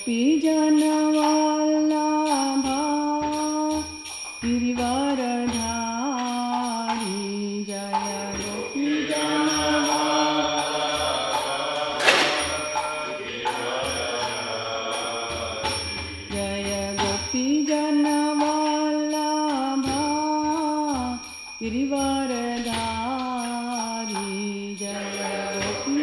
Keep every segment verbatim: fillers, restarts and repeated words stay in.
Gopi जनवल्लभा Girivardhari Jai Gopi Jai Gopi जनवल्लभा Girivardhari Jai Gopi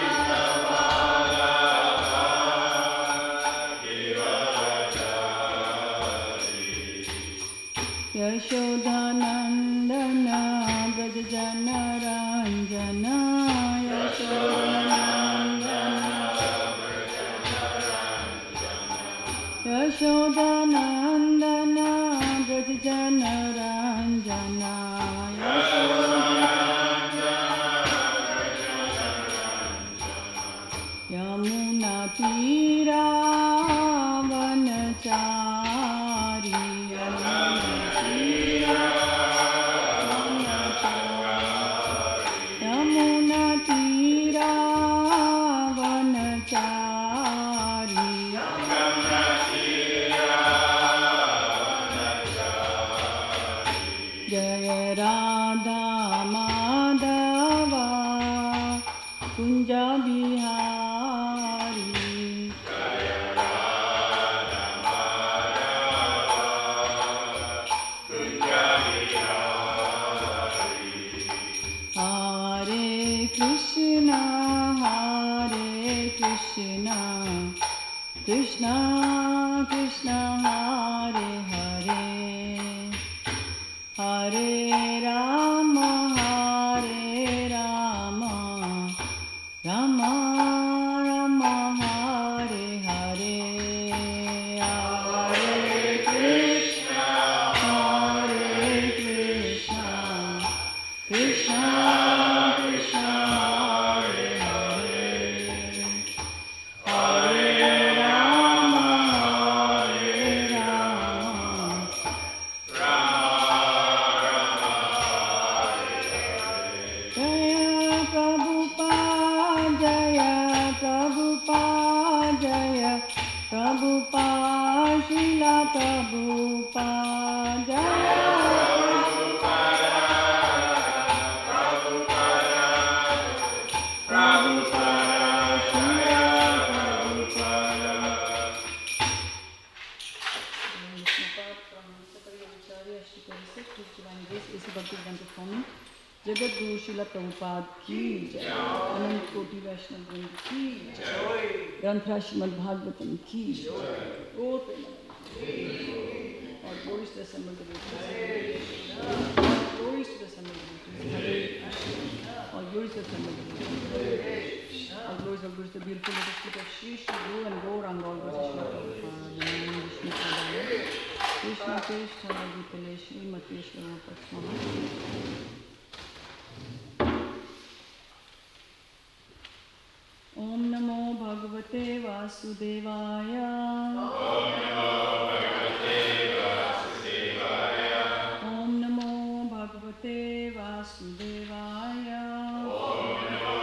Yashodanandan Vraj जनरञ्जन Yashodanandan Vraj जनरञ्जन यमुनातीरावनचारी Jai Radha Madhava Kunj Bihari Jai Radha Madhava Kunj Bihari Hare Krishna Hare Krishna Krishna Krishna Hare Hare Hare Ram Hare Ram Ram Ram Hare Hare Hare Krishna Hare Krishna Krishna Krishna Hare Hare Hare Ram Hare Ram Prabhupada, Srila Prabhupada, Jaya Prabhupada, Prabhupada, Prabhupada, Srila Prabhupada. Jagat Guru Srila Prabhupada ki jai, Anant Koti Vaishnava Vrinda ki jai, Granth Srimad Bhagavatam ki jai, Gaur Premanand, all glories to the assembled devotees, all glories to the assembled devotees, all glories to the assembled devotees, all glories, all glories to the beautiful lotus feet of Shri Shri Guru and Gauranga, all glories to Srila Prabhupada, Vishnu Padaya, Krishna Krishna Gitale Srimati Srila Prabhupada. Om Namo Bhagavate Vasudevaya. Om Namo Bhagavate Vasudevaya. Om Namo Bhagavate Vasudevaya. Om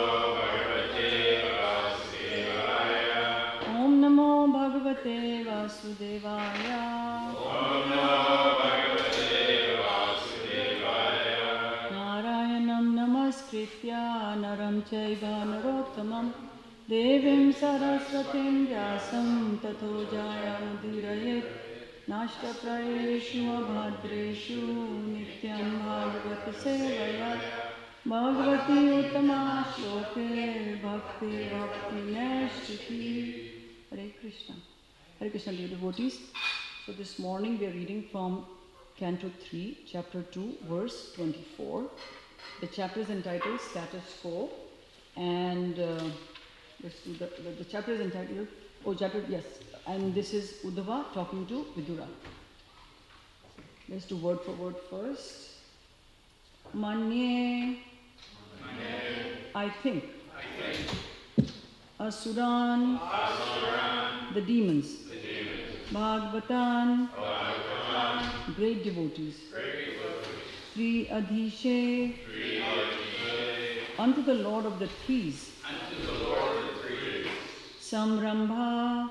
Namo Bhagavate Vasudevaya. Om Namo Bhagavate Vasudevaya. Narayanam Namaskritya Naram Chaiva Narottamam Devim Saraswatim Vyasam Tato Jayamudirayet Nashtaprayeshu Abhadreshu Nityam Bhagavata Sevayat Bhagavati Uttama Shloke Bhakti Bhakti Neshtiti. Hare Krishna. Hare Krishna, dear devotees. So this morning we are reading from Canto three, Chapter two, verse twenty-four. The chapter is entitled Status Quo, and uh, The, the, the chapter is entitled, oh chapter, yes, and this is Uddhava talking to Vidura. Let's do word for word first. Manye, I think. I think. Asuran, Asuran, the demons. The demons. Bhagavatan, Bhagavatan, great devotees. Great devotees. Sri Adhishe, Sri Adhishe, unto the Lord of the trees. Unto the Lord of the trees. Samrambha,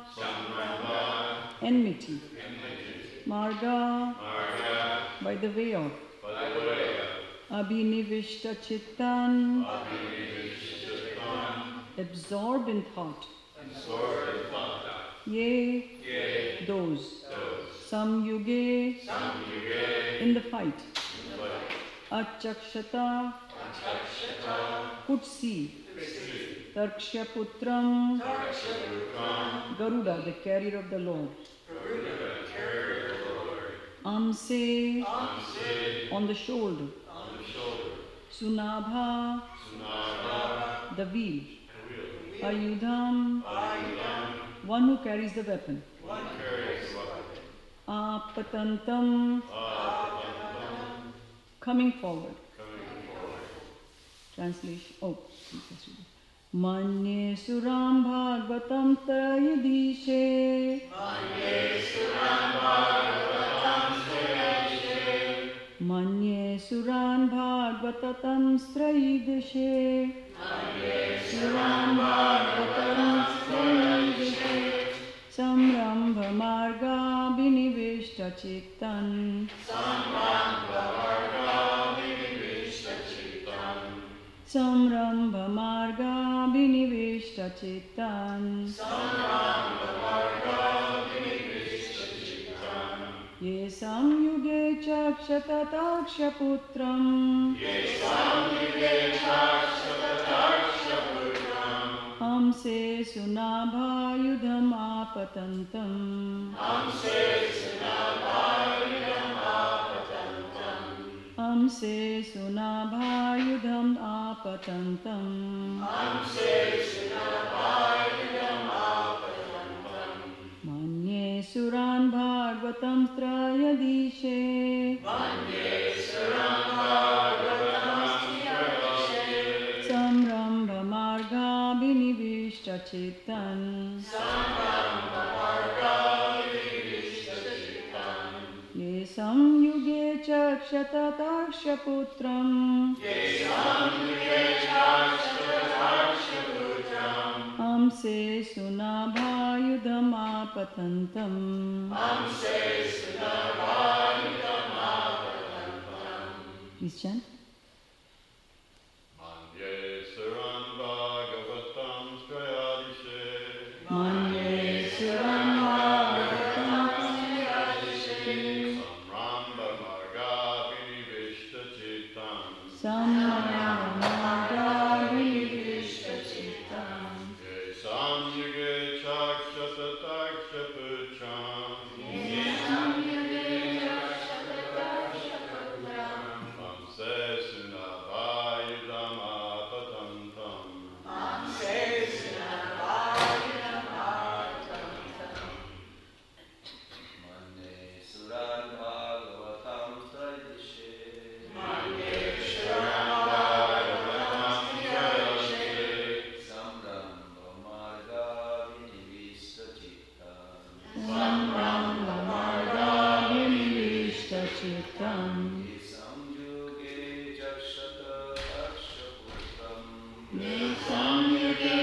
enmity. Marga, by the way of. Abhinivishta Chittan, absorbed in thought. Ye, those. Samyuge, in the fight. Achakshata, could see. Tarkshaputram, Garuda, the carrier of the Lord. Amse, on the shoulder. Sunabha, the wheel. Ayudham, one who carries the weapon. Apatantam, coming forward. Translation. Oh, Manye Suram Bhagavatam Trayadishe. Manye Suran Bhagavatam Trayadishe. Manye Suran Bhagavatam Trayadishe. Manye Suran Bhagavatam Trayadishe. Samrambha Marga Binivishta Chittan. Samrambha Marga Binivishta Chittan. Samrambha Marga Binivishta Chittan. Samrambha Marga Binivishta Chittan. Ye samyuge chakshatatakshaputram. Ye samyuge chakshatatakshaputram. Hamse sunabhayudham apatantam. Hamse sunabhayudham apatantam. Hamse sunabhayudham apatantam. Hamse sunabhayudham apatantam. Manye suran bhagavatam trayadishe. Manye suran bhagavatam trayadishe. Samrambha marga binivishta chittan. Samrambha marga binivishta chittan. Ye samyuge chakshatatakshaputram. Ye samyuge chakshatatakshaputram. Hamse sunabhayudham apatantam. Hamse sunabhayudham apatantam. Please chant. Manye Suran Bhagavatam Trayadishe. Manye suran bhagavatam trayadishe. Samrambha Marga Binivishta Chittan. Samrambha marga binivishta chittan. Ye samyuge chakshatatakshaputram. Ye samyuge chakshatatakshaputram. Hamse sunabhayudham apatantam. Hamse sunabhayudham apatantam. Manye Suran Bhagavatam Trayadishe. Manye suran bhagavatam trayadishe. Samrambha Marga Binivishta Chittan. Samrambha marga binivishta chittan. Ye samyuge chakshatatakshaputram. Ye samyuge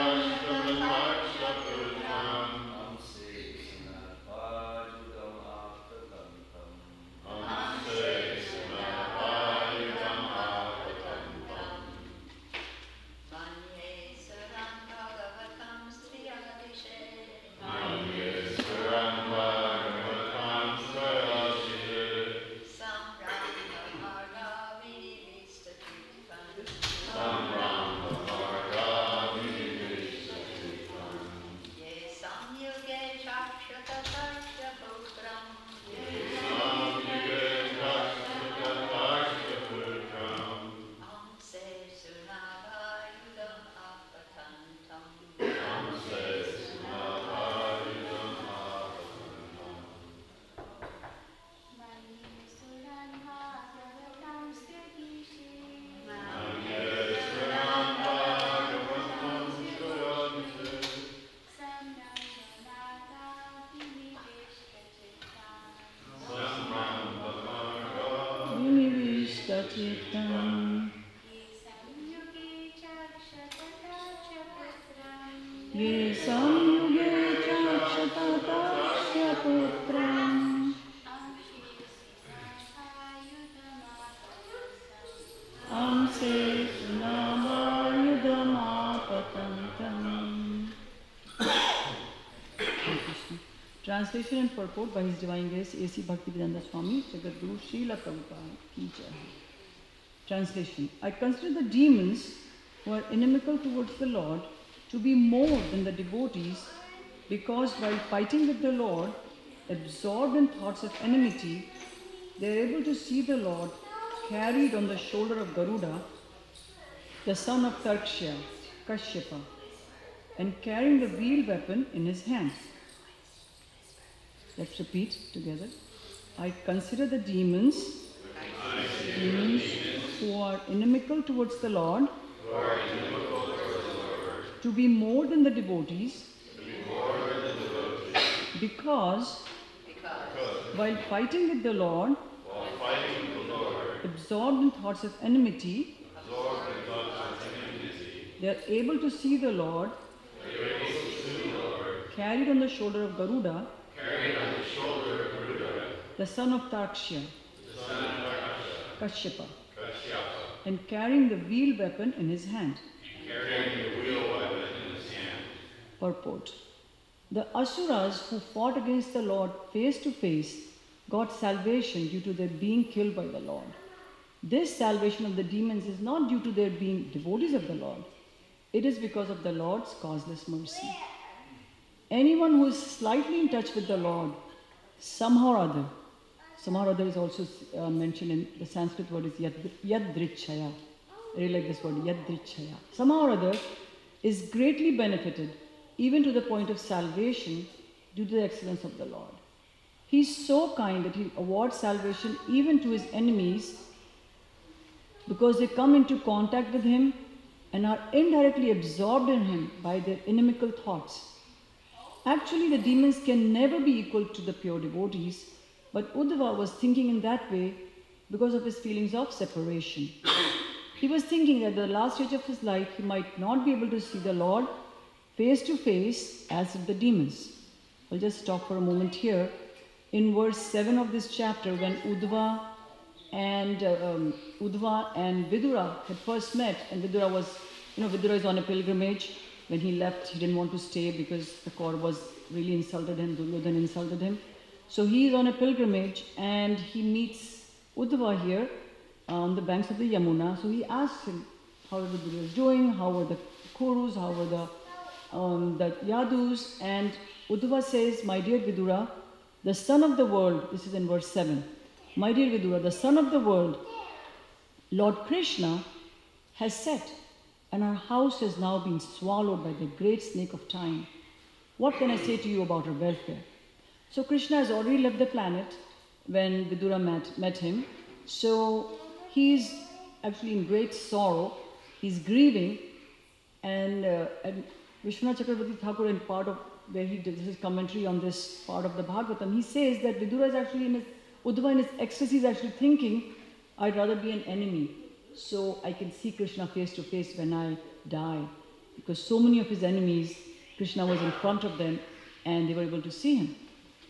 chakshatatakshaputram. Hamse sunabhayudham apatantam. Hamse sunabhayudham apatantam. Manye suran bhagavatam trayadishe. Manye suran bhagavatam trayadishe. Samrambha marga binivishta chittan. Samrambha marga binivishta chittan. Ye samyuge chakshatatakshaputram. Samyuge chakshatatakshaputram. Hamse sunabhayudham apatantam. Hamse sunabhayudham apatantam. Manye suran bhagavatam trayadishe. Manye suran bhagavatam trayadishe. Samrambha marga binivishta chittan. Samrambha marga binivishta chittan. Ye samyuge chakshatatakshaputram. Ye Translation and purport by His Divine Grace A C Bhaktivedanta Swami, Jagadguru Srila Prabhupada Ki Jai. Translation. I consider the demons who are inimical towards the Lord to be more than the devotees, because while fighting with the Lord, absorbed in thoughts of enmity, they are able to see the Lord carried on the shoulder of Garuda, the son of Tarksha, Kashyapa, and carrying the wheel weapon in his hand. Let's repeat together. I consider the demons, demons who are inimical towards the Lord, to be more than the devotees, because while fighting with the Lord, absorbed in thoughts of enmity, they are able to see the Lord carried on the shoulder of Garuda, the son of Tarksha, Kashyapa, and carrying the wheel weapon in his hand. Purport. The Asuras who fought against the Lord face to face got salvation due to their being killed by the Lord. This salvation of the demons is not due to their being devotees of the Lord. It is because of the Lord's causeless mercy. Anyone who is slightly in touch with the Lord, somehow or other, somehow or other is also uh, mentioned in the Sanskrit word is yad, yadrichaya. I really like this word, yadrichaya. Somehow or other is greatly benefited, even to the point of salvation, due to the excellence of the Lord. He is so kind that He awards salvation even to His enemies, because they come into contact with Him and are indirectly absorbed in Him by their inimical thoughts. Actually, the demons can never be equal to the pure devotees, but Uddhava was thinking in that way because of his feelings of separation. He was thinking that at the last stage of his life, he might not be able to see the Lord face to face as did the demons. I'll just stop for a moment here. In verse seven of this chapter, when Uddhava and uh, um, Uddhava and Vidura had first met, and Vidura was, you know, Vidura is on a pilgrimage. When he left, he didn't want to stay because the Kauravas really insulted him, Duryodhana insulted him. So he is on a pilgrimage and he meets Uddhava here on the banks of the Yamuna. So he asks him, how are the Duryodhanas doing? How are the Kurus? How are the, um, the Yadus? And Uddhava says, my dear Vidura, the son of the world, this is in verse seven, my dear Vidura, the son of the world, Lord Krishna, has set, and our house has now been swallowed by the great snake of time. What can I say to you about our welfare? So Krishna has already left the planet when Vidura met, met him. So he's actually in great sorrow. He's grieving. And, uh, and Vishwanath Chakravarti Thakur, in part of where he did his commentary on this part of the Bhagavatam, he says that Vidura is actually in his, Uddhava in his ecstasy is actually thinking, I'd rather be an enemy, so I can see Krishna face to face when I die. Because so many of his enemies, Krishna was in front of them and they were able to see him.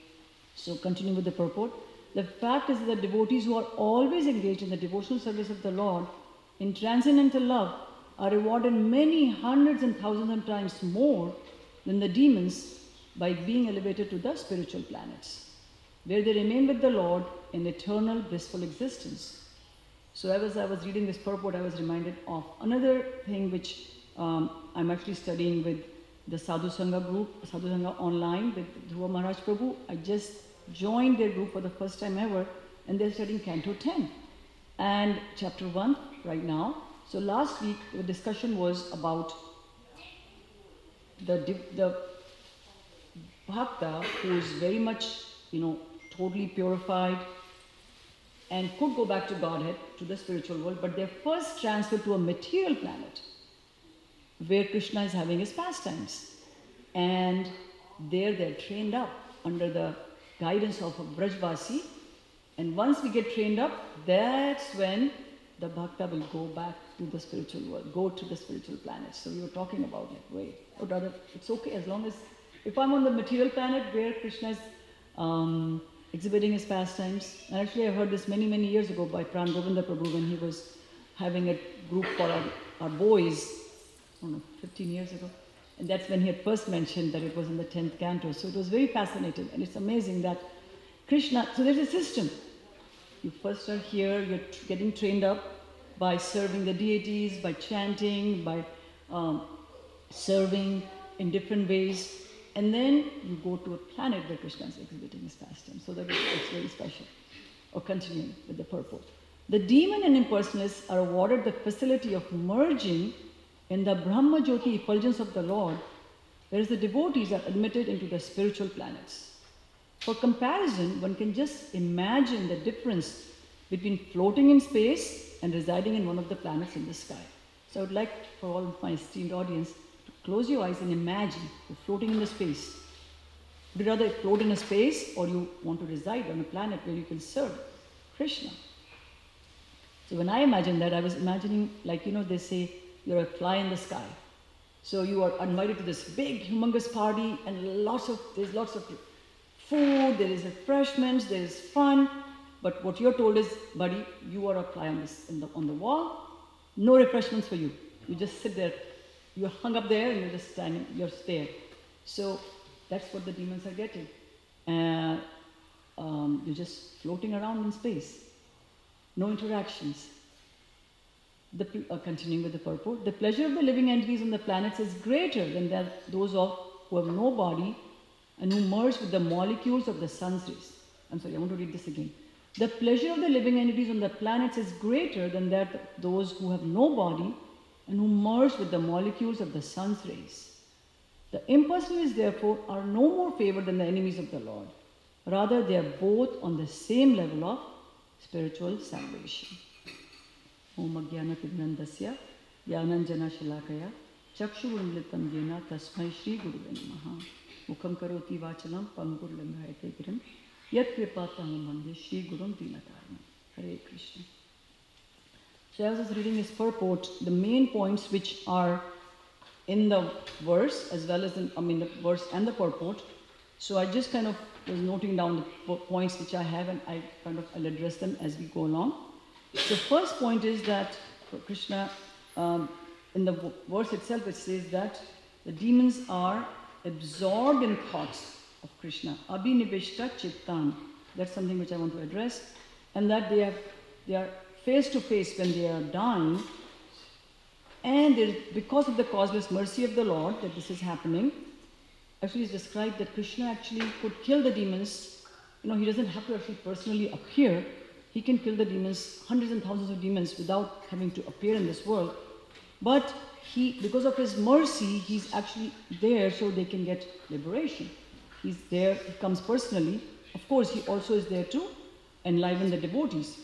So continuing with the purport, the fact is that devotees who are always engaged in the devotional service of the Lord in transcendental love are rewarded many hundreds and thousands of times more than the demons by being elevated to the spiritual planets, where they remain with the Lord in eternal blissful existence. So as I was reading this purport, I was reminded of another thing which um, I'm actually studying with the Sadhu Sangha group, Sadhu Sangha online with Dhruva Maharaj Prabhu. I just joined their group for the first time ever, and they're studying Canto ten and Chapter one right now. So last week the discussion was about the, the Bhakta who is very much, you know, totally purified and could go back to Godhead, to the spiritual world, but they're first transferred to a material planet where Krishna is having his pastimes. And there they're trained up under the guidance of a Brajvasi. And once we get trained up, that's when the Bhakta will go back to the spiritual world, go to the spiritual planet. So we were talking about it, wait, or rather, it's okay as long as, if I'm on the material planet where Krishna is um, exhibiting his pastimes. And actually I heard this many, many years ago by Pran Govinda Prabhu when he was having a group for our, our boys, I don't know, fifteen years ago. And that's when he had first mentioned that it was in the tenth canto. So it was very fascinating. And it's amazing that Krishna, so there's a system. You first are here, you're t- getting trained up by serving the deities, by chanting, by um, serving in different ways. And then you go to a planet where Krishna is exhibiting his pastime. So that is, it's very special. Or continuing with the purport. The demon and impersonalists are awarded the facility of merging in the Brahma Jyoti effulgence of the Lord, whereas the devotees are admitted into the spiritual planets. For comparison, one can just imagine the difference between floating in space and residing in one of the planets in the sky. So I would like for all of my esteemed audience to close your eyes and imagine you're floating in the space. Would you rather float in a space, or you want to reside on a planet where you can serve Krishna? So when I imagined that, I was imagining, like, you know, they say you're a fly in the sky. So you are invited to this big, humongous party, and lots of there's lots of food, there is refreshments, there is fun. But what you're told is, buddy, you are a fly on this in the on the wall. No refreshments for you. You just sit there. You're hung up there, and you're just standing. You're there. So that's what the demons are getting. Uh, um, you're just floating around in space. No interactions. The, uh, continuing with the purport, the pleasure of the living entities on the planets is greater than that those of who have no body and who merge with the molecules of the sun's rays. I'm sorry, I want to read this again. The pleasure of the living entities on the planets is greater than that of those who have no body and who merge with the molecules of the sun's rays. The impersonalists, therefore, are no more favored than the enemies of the Lord. Rather, they are both on the same level of spiritual salvation. Om Ajnana Timirandasya Jnananjana Shalakaya Chakshurunmilitam Yena Tasmai Shri Guruve Namaha Mukham Karoti Vachalam Pangur Lingayate Girim Yat Kripataham Vande Shri Gurum Dinataranam. Hare Krishna. So as I was reading his purport, the main points which are in the verse, as well as in, I mean the verse and the purport. So I just kind of was noting down the po- points which I have, and I kind of I'll address them as we go along. The first point is that Krishna, um, in the v- verse itself, it says that the demons are absorbed in thoughts of Krishna. Abhinivishta Chittan. That's something which I want to address. And that they, have, they are face to face when they are dying. And it is because of the causeless mercy of the Lord that this is happening. Actually, it's described that Krishna actually could kill the demons. You know, he doesn't have to actually personally appear. He can kill the demons, hundreds and thousands of demons, without having to appear in this world. But he, because of his mercy, he's actually there so they can get liberation. He's there, he comes personally. Of course, he also is there to enliven the devotees.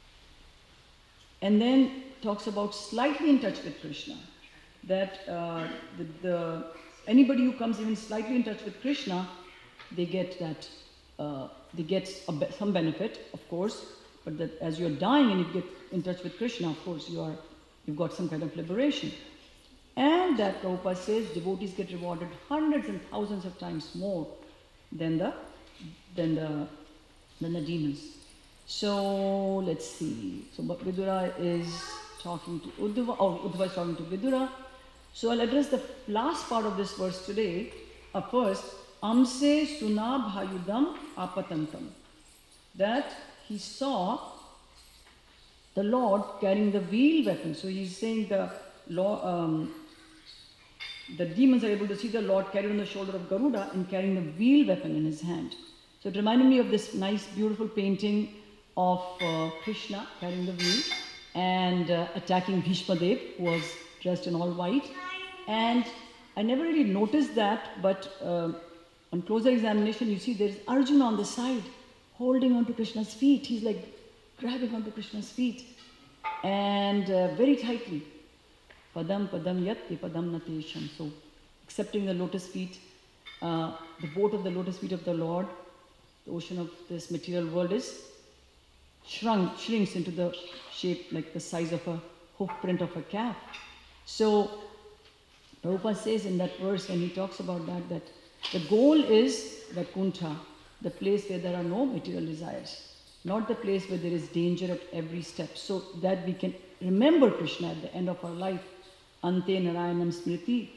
And then talks about slightly in touch with Krishna. That uh, the, the anybody who comes even slightly in touch with Krishna, they get that, uh, they get a be- some benefit, of course. But that as you're dying and you get in touch with Krishna, of course, you are, you've got some kind of liberation. And that Prabhupada says devotees get rewarded hundreds and thousands of times more than the than the than the demons. So let's see. So Vidura is talking to Uddhava, or Uddhava is talking to Vidura. So I'll address the last part of this verse today. Uh, first, Amse Sunabhayudam Apatantam. That he saw the Lord carrying the wheel weapon. So he's saying the Lord, um, the demons are able to see the Lord carried on the shoulder of Garuda and carrying the wheel weapon in his hand. So it reminded me of this nice, beautiful painting of uh, Krishna carrying the wheel and uh, attacking Bhishma Dev, who was dressed in all white. And I never really noticed that, but uh, on closer examination, you see there's Arjuna on the side, holding onto Krishna's feet. He's like grabbing onto Krishna's feet, and uh, very tightly. Padam padam yatti padam natesham. So, accepting the lotus feet, uh, the boat of the lotus feet of the Lord, the ocean of this material world is shrunk, shrinks into the shape like the size of a hoof print of a calf. So, Prabhupada says in that verse when he talks about that, that the goal is Vaikuntha, the place where there are no material desires, not the place where there is danger at every step, so that we can remember Krishna at the end of our life. Ante Narayanam Smriti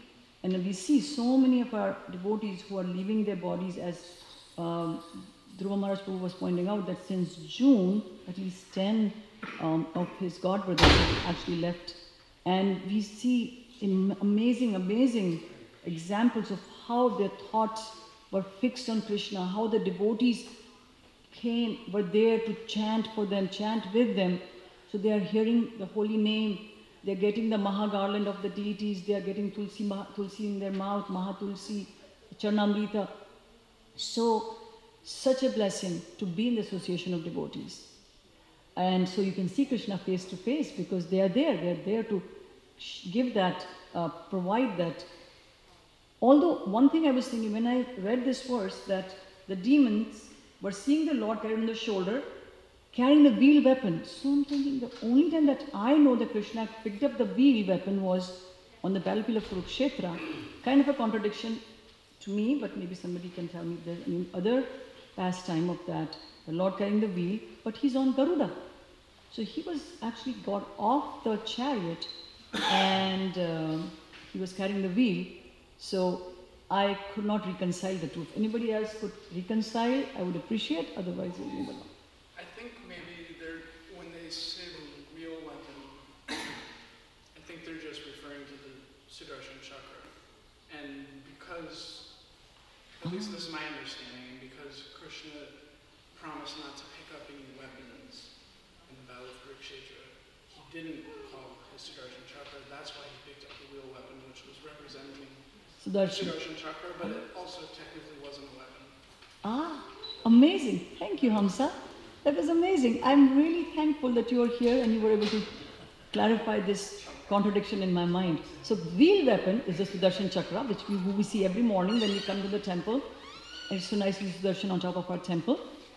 And we see so many of our devotees who are leaving their bodies, as um, Dhruva Maharaj Prabhu was pointing out, that since June, at least ten um, of his god brothers have actually left. And we see in amazing, amazing examples of how their thoughts were fixed on Krishna, how the devotees came, were there to chant for them, chant with them. So they are hearing the holy name, they are getting the Maha garland of the deities, they are getting Tulsi, Maha, Tulsi in their mouth, Maha Tulsi, Charnamrita. So, such a blessing to be in the association of devotees. And so you can see Krishna face to face because they are there, they are there to give that, uh, provide that. Although one thing I was thinking when I read this verse, that the demons were seeing the Lord carrying on the shoulder, carrying the wheel weapon. So I'm thinking the only time that I know that Krishna picked up the wheel weapon was on the battlefield of Kurukshetra. Kind of a contradiction to me, but maybe somebody can tell me if there's any other pastime of that. The Lord carrying the wheel, but he's on Garuda. So he was actually got off the chariot and uh, he was carrying the wheel. So I could not reconcile the two. If anybody else could reconcile, I would appreciate, otherwise we'll move along. I think maybe they're, when they say the wheel weapon, I think they're just referring to the Sudarshan Chakra. And because, at least this is my understanding, and because Krishna promised not to pick up any weapons in the Battle of Kurukshetra, he didn't call his Sudarshan Chakra. That's why he picked up the wheel weapon, which was representing Sudarshan. Sudarshan Chakra, but it also technically wasn't a weapon. Ah, amazing. Thank you, Hamsa. That was amazing. I'm really thankful that you are here and you were able to clarify this contradiction in my mind. So wheel weapon is the Sudarshan Chakra, which we, we see every morning when we come to the temple. And it's so nicely Sudarshan on top of our temple.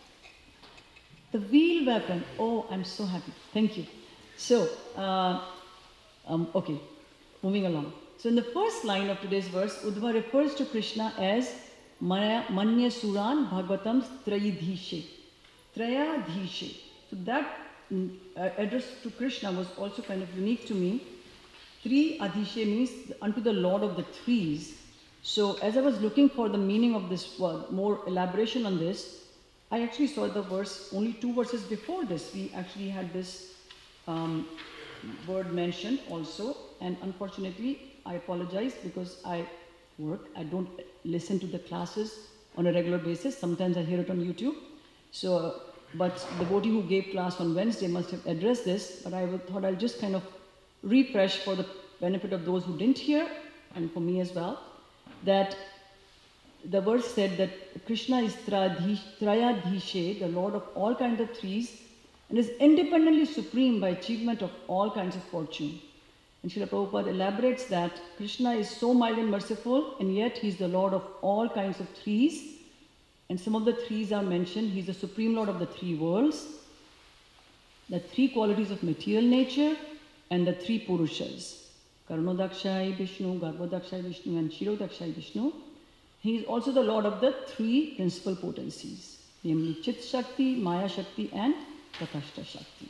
The wheel weapon, oh, I'm so happy. Thank you. So, uh, um, okay, moving along. So in the first line of today's verse, Uddhava refers to Krishna as Manya Suran Bhagavatam Trayidhishe. Trayadhishe. So that mm, uh, address to Krishna was also kind of unique to me. Tri Adhishe means unto the Lord of the threes. So as I was looking for the meaning of this word, more elaboration on this, I actually saw the verse, only two verses before this, we actually had this um, word mentioned also. And unfortunately, I apologize because I work, I don't listen to the classes on a regular basis. Sometimes I hear it on YouTube. So, uh, but the devotee who gave class on Wednesday must have addressed this, but I thought I'll just kind of refresh for the benefit of those who didn't hear, and for me as well, that the verse said that Krishna is Trayadhishe, the Lord of all kinds of threes, and is independently supreme by achievement of all kinds of fortune. And Srila Prabhupada elaborates that Krishna is so mild and merciful, and yet he is the Lord of all kinds of threes. And some of the threes are mentioned. He is the supreme Lord of the three worlds, the three qualities of material nature, and the three Purushas. Karunodakshai Vishnu, Garbhodakshai Vishnu, and Shirodakshai Vishnu. He is also the Lord of the three principal potencies, namely Chit Shakti, Maya Shakti, and Tatashta Shakti.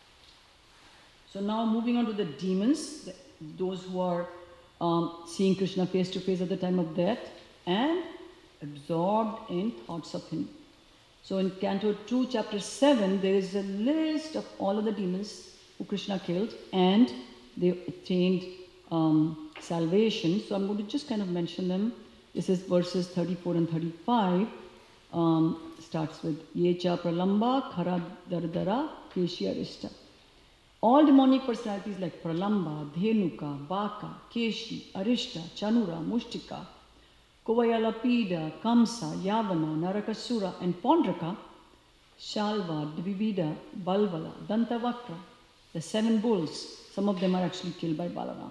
So now moving on to the demons, those who are um, seeing Krishna face to face at the time of death and absorbed in thoughts of him. So in Canto two, Chapter seven, there is a list of all of the demons who Krishna killed and they attained um, salvation. So I'm going to just kind of mention them. This is verses thirty-four and thirty-five. Um, starts with Yecha Pralamba, Khara Dardara, Keshi Arishta. All demonic personalities like Pralamba, Dhenuka, Baka, Keshi, Arishta, Chanura, Mushtika, Kovayalapida, Kamsa, Yavana, Narakasura, and Pondraka, Shalva, Dvivida, Balvala, Dantavakra, the seven bulls, some of them are actually killed by Balaram.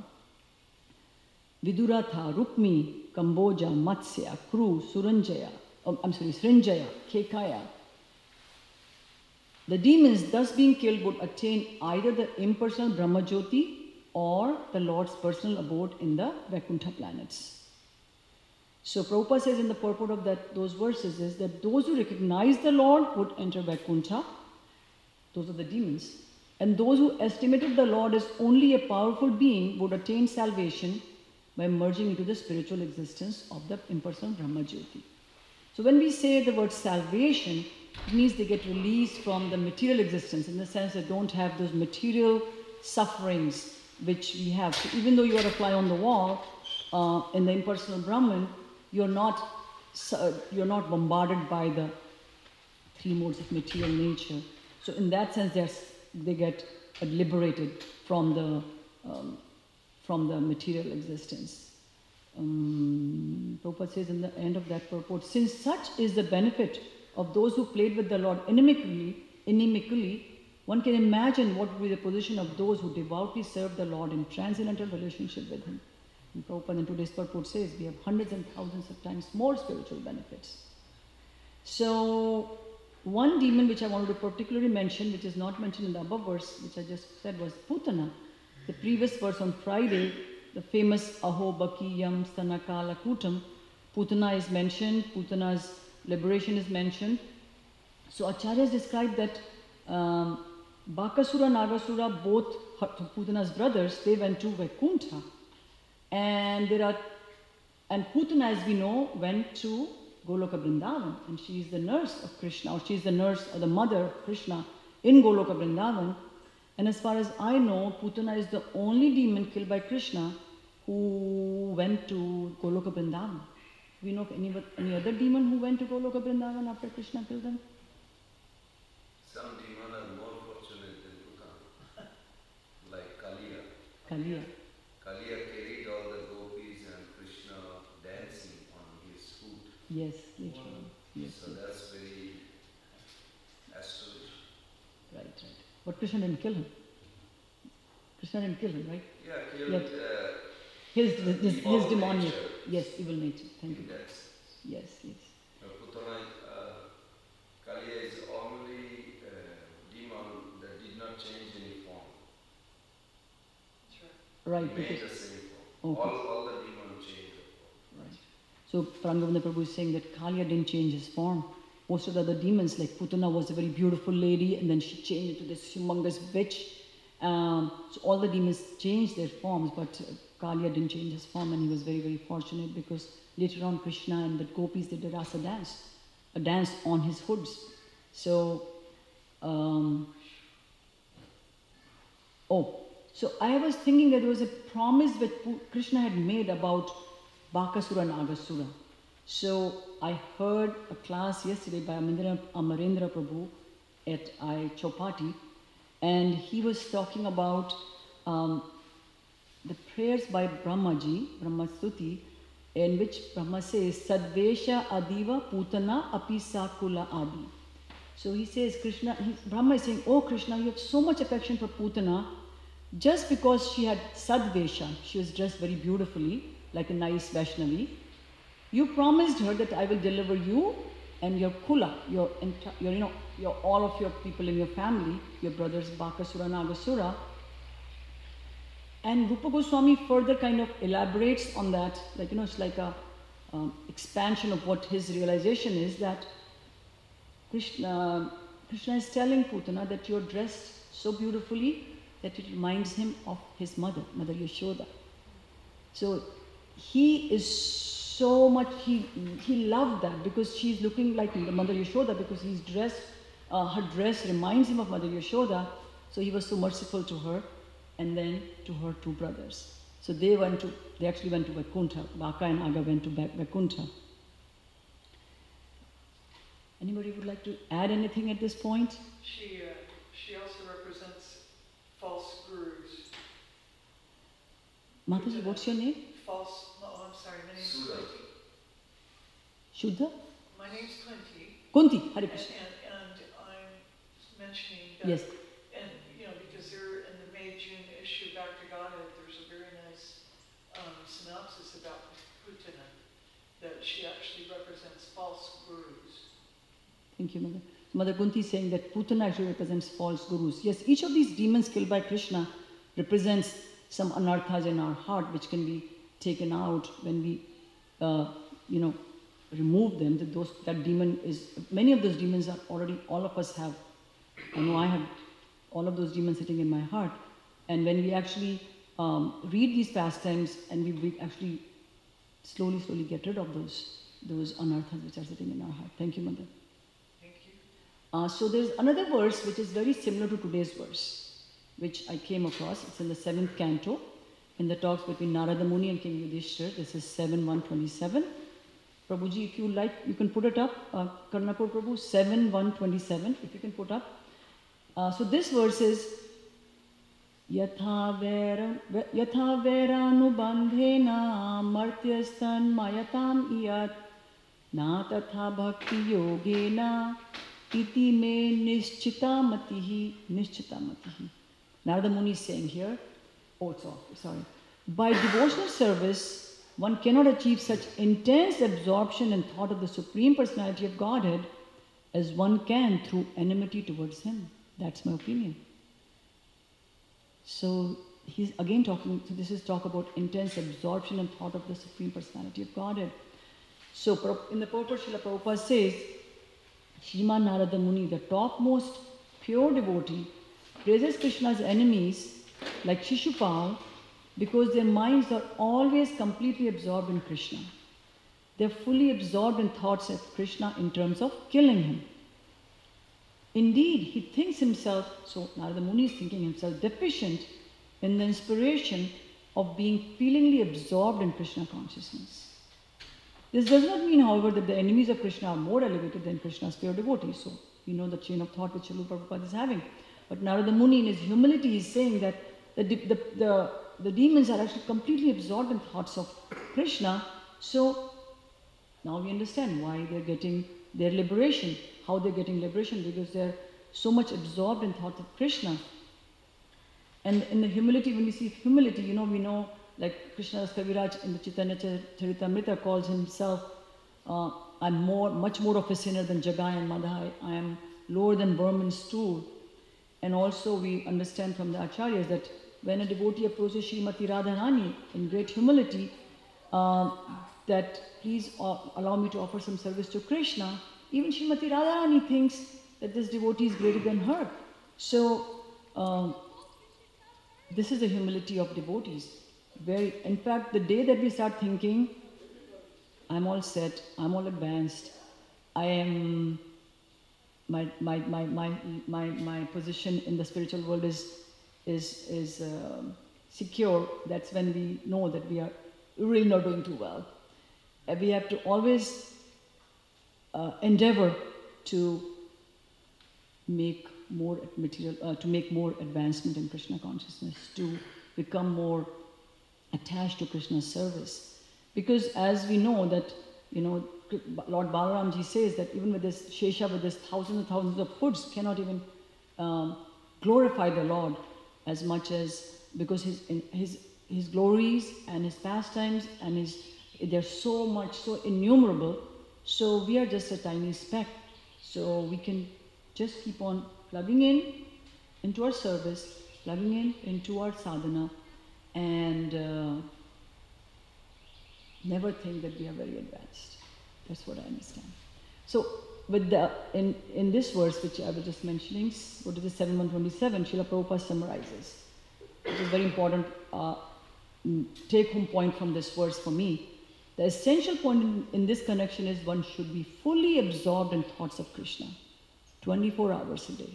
Viduratha, Rukmi, Kamboja, Matsya, Kru, Suranjaya, oh, I'm sorry, Srinjaya, Kekaya. The demons thus being killed would attain either the impersonal Brahmajyoti or the Lord's personal abode in the Vaikuntha planets. So Prabhupada says in the purport of that, those verses is that those who recognize the Lord would enter Vaikuntha, those are the demons, and those who estimated the Lord as only a powerful being would attain salvation, by merging into the spiritual existence of the impersonal Brahma Jyoti. So when we say the word salvation, it means they get released from the material existence, in the sense they don't have those material sufferings which we have. So even though you are a fly on the wall uh, in the impersonal Brahman, you're not uh, you're not bombarded by the three modes of material nature. So in that sense, they're, they get liberated from the um, from the material existence. Um, Prabhupada says in the end of that purport, since such is the benefit of those who played with the Lord inimically, inimically, one can imagine what would be the position of those who devoutly serve the Lord in transcendental relationship with Him. And Prabhupada in today's purport says we have hundreds and thousands of times more spiritual benefits. So, one demon which I wanted to particularly mention, which is not mentioned in the above verse, which I just said, was Putana. The previous verse on Friday, the famous Aho Baki Yam Stanakala Kutam, Putana is mentioned, Putana's liberation is mentioned. So Acharyas described that um, Bakasura and Nagasura, both Putana's brothers, they went to Vaikuntha. And there are, and Putana, as we know, went to Goloka Vrindavan, and she is the nurse of Krishna, or she is the nurse or the mother of Krishna in Goloka Vrindavan. And as far as I know, Putana is the only demon killed by Krishna who went to Goloka Vrindavan. Do we know of any, any other demon who went to Goloka Vrindavan after Krishna killed them? Some demons are more fortunate than Putana, like Kaliya. Kaliya. Kaliya carried all the gopis and Krishna dancing on his foot. Yes, later on. Yes, So yes. that's very astonishing. Right, right. But Krishna didn't kill him. Krishna didn't kill him, right? Yeah, killed Yeah. uh, His, his, his, evil his demonic. nature. Yes, evil nature. Thank you. in that sense. Yes, yes. Uh, Putana, uh, Kaliya is only uh, demon that did not change any form. Right, He made because, the same form. Okay. All, all the demons changed the form. right. So Parangavanda Prabhu is saying that Kaliya didn't change his form. Most of the other demons, like Putana was a very beautiful lady, and then she changed into this humongous witch. Um, so all the demons changed their forms, but uh, Kaliya didn't change his form, and he was very, very fortunate because later on Krishna and the gopis did a rasa dance, a dance on his hoods. So, um, oh, so I was thinking that there was a promise that Pu- Krishna had made about Bakasura and Agasura. So I heard a class yesterday by Amarendra, Amarendra Prabhu at I Chopati, and he was talking about um, the prayers by Brahmaji, Brahma Stuti, in which Brahma says, Sadvesha Adiva Putana Apisakula Adi. So he says, Krishna, he, Brahma is saying, oh Krishna, you have so much affection for Putana, just because she had Sadvesha, she was dressed very beautifully, like a nice Vaishnavi. You promised her that I will deliver you and your kula, your, enti- your you know, your all of your people in your family, your brothers Bakasura and Agasura. And Rupa Goswami further kind of elaborates on that, like you know, it's like a um, expansion of what his realization is, that Krishna, Krishna is telling Putana that you're dressed so beautifully that it reminds him of his mother, Mother Yashoda. So he is so much, he he loved that because she's looking like the Mother Yashoda, because he's dressed, uh, her dress reminds him of Mother Yashoda. So he was so merciful to her, and then to her two brothers. So they went to, they actually went to Vaikuntha. Baka and Aga went to Vaikuntha. Anybody would like to add anything at this point? She, uh, she also represents false gurus. Mataji, what's your name? False, no, oh, I'm sorry, my name's Sudha. Clinty. Shuddha? My name's Clinty, Kunti, Hare and, Krishna. and, and I'm mentioning that, Yes. and, you know, because there, in the May-June issue Back to Godhead, there's a very nice um, synopsis about Putana, that she actually represents false gurus. Thank you, Mother. Mother Kunti is saying that Putana actually represents false gurus. Yes, each of these demons killed by Krishna represents some anarthas in our heart which can be taken out when we, uh, you know, remove them. That those that demon is, many of those demons are already, all of us have. I know I have all of those demons sitting in my heart. And when we actually um, read these pastimes, and we, we actually slowly, slowly get rid of those those anarthas which are sitting in our heart. Thank you, Mother. Thank you. Uh, so there's another verse which is very similar to today's verse, which I came across. It's in the seventh canto, in the talks between Narada Muni and King Yudhishthira. This is seven one twenty-seven. Prabhuji, if you like, you can put it up. Uh, Karnapur Prabhu, seven one twenty-seven, if you can put up. Uh, so this verse is Yatha vera Yatha veranubandhena martyastan mayatam iyat na tatha bhakti yogena iti me nishchitamatihi nishchitamatihi. Narada Muni is saying here, oh, sorry, sorry. By devotional service, one cannot achieve such intense absorption and thought of the Supreme Personality of Godhead as one can through enmity towards Him. That's my opinion. So he's again talking, so this is talk about intense absorption and thought of the Supreme Personality of Godhead. So in the purport, Srila Prabhupada says, Shriman Narada Muni, the topmost pure devotee, praises Krishna's enemies like Shishupal because their minds are always completely absorbed in Krishna. They're fully absorbed in thoughts of Krishna in terms of killing him. Indeed, he thinks himself, so Narada Muni is thinking himself deficient in the inspiration of being feelingly absorbed in Krishna consciousness. This does not mean, however, that the enemies of Krishna are more elevated than Krishna's pure devotees. So, you know the chain of thought which Srila Prabhupada is having. But Narada Muni, in his humility, is saying that the, the, the, the demons are actually completely absorbed in thoughts of Krishna. So, now we understand why they're getting their liberation, how they're getting liberation, because they're so much absorbed in thoughts of Krishna. And in the humility, when we see humility, you know, we know, like Krishnadas Kaviraj in the Chaitanya Charitamrita calls himself, uh, I'm more, much more of a sinner than Jagai and Madhai. I am lower than Burman's stool. And also we understand from the Acharyas that when a devotee approaches Srimati Radharani in great humility, uh, that please uh, allow me to offer some service to Krishna, even Srimati Radharani thinks that this devotee is greater than her. So, um, this is the humility of devotees. Very, in fact, the day that we start thinking, I'm all set, I'm all advanced, I am, my, my, my, my, my, my position in the spiritual world is, is, is uh, secure, that's when we know that we are really not doing too well. And we have to always uh, endeavor to make more material, uh, to make more advancement in Krishna consciousness, to become more attached to Krishna's service. Because as we know that, you know, Lord Balaramji says that even with this Shesha, with this thousands and thousands of hoods, cannot even um, glorify the Lord as much as, because his, his, his glories and his pastimes and his, they're so much, so innumerable. So we are just a tiny speck. So we can just keep on plugging in into our service, plugging in into our sadhana, and uh, never think that we are very advanced. That's what I understand. So with the, in, in this verse, which I was just mentioning, what is it, seven one twenty-seven, Srila Prabhupada summarizes, which is very important uh, take-home point from this verse for me. The essential point in, in this connection is one should be fully absorbed in thoughts of Krishna, twenty-four hours a day.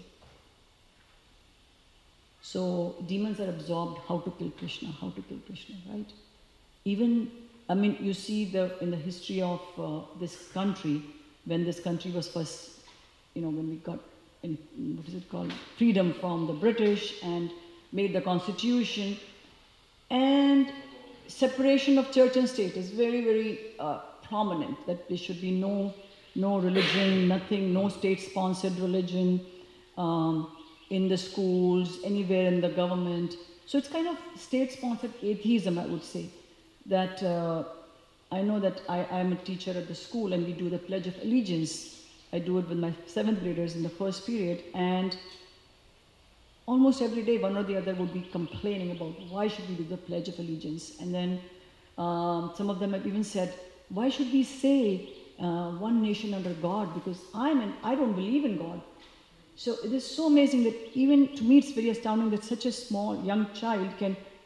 So demons are absorbed how to kill Krishna, how to kill Krishna, right? Even, I mean, you see the in the history of uh, this country, when this country was first, you know, when we got, in, what is it called, freedom from the British and made the constitution, and separation of church and state is very, very uh, prominent, that there should be no, no religion, nothing, no state-sponsored religion, um, in the schools, anywhere in the government. So it's kind of state-sponsored atheism, I would say. That uh, I know that I am a teacher at the school and we do the Pledge of Allegiance. I do it with my seventh graders in the first period, and almost every day one or the other would be complaining about why should we do the Pledge of Allegiance. And then um, some of them have even said, why should we say uh, one nation under God, because I'm an, I don't believe in God. So it is so amazing that even to me it's very astounding that such a small young child can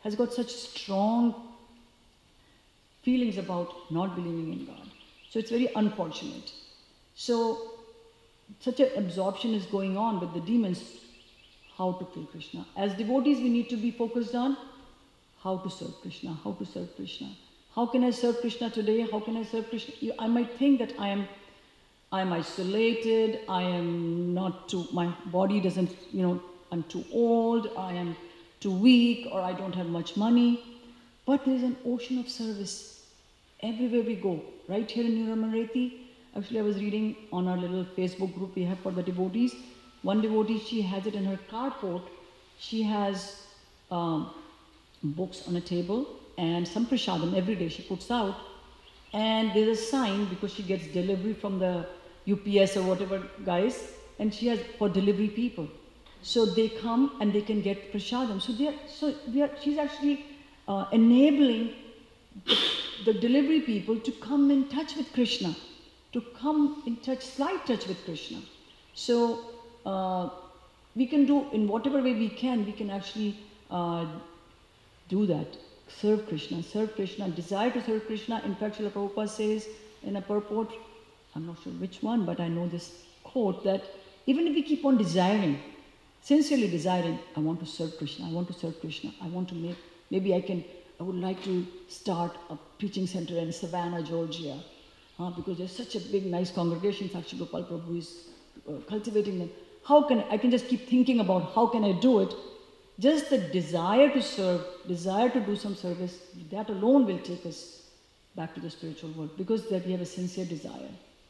has got such strong feelings about not believing in God. So it's very unfortunate. So such an absorption is going on with the demons, how to kill Krishna. As devotees, we need to be focused on how to serve Krishna, how to serve Krishna. How can I serve Krishna today? How can I serve Krishna? You- I might think that I am, I am isolated, I am not too, my body doesn't, you know, I'm too old, I am too weak, or I don't have much money. But there is an ocean of service everywhere we go. Right here in New Ramareti, actually I was reading on our little Facebook group we have for the devotees. One devotee, she has it in her carport. She has um, books on a table and some prasadam every day she puts out. And there's a sign because she gets delivery from the U P S or whatever guys, and she has for delivery people. So they come and they can get prasadam. So they are, so we are, she's actually uh, enabling the, the delivery people to come in touch with Krishna, to come in touch, slight touch with Krishna. So uh, we can do, in whatever way we can, we can actually uh, do that. Serve Krishna, serve Krishna, desire to serve Krishna. In fact, Srila Prabhupada says in a purport, I'm not sure which one, but I know this quote, that even if we keep on desiring, sincerely desiring, I want to serve Krishna, I want to serve Krishna, I want to make, maybe I can, I would like to start a preaching center in Savannah, Georgia, uh, because there's such a big, nice congregation. In fact, Sri Gopal Prabhu is uh, cultivating them. How can I, I can just keep thinking about how can I do it. Just the desire to serve, desire to do some service, that alone will take us back to the spiritual world, because that we have a sincere desire.